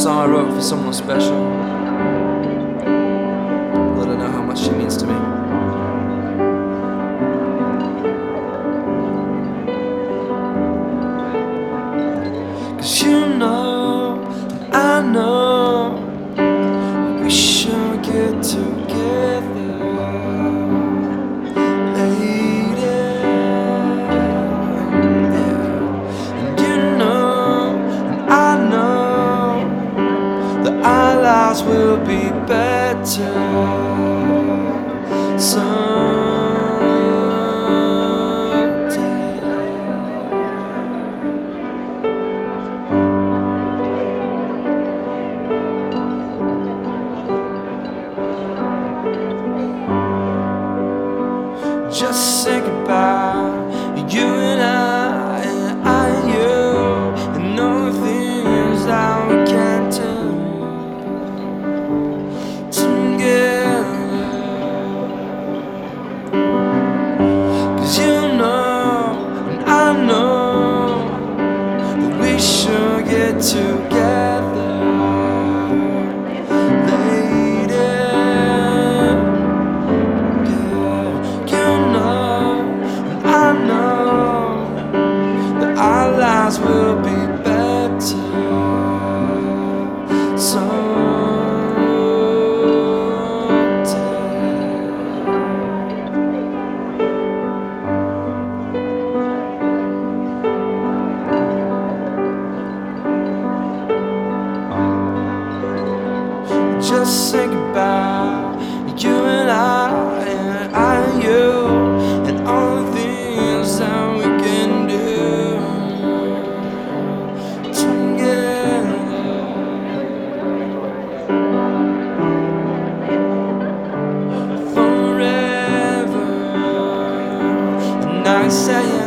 song I wrote for someone special. Let her know how much she means to me. Cause you know, and I know, we should get together, lady. Yeah. And you know, and I know, that our lives will be better someday. Just say goodbye, you and I and you, and all the things that we can do together. Cause you know, and I know, that we should get together, lady. Yeah, you know, and I know, that our lives will be better someday. Just say goodbye, you and I and you, and all the things that we can do together forever. And I say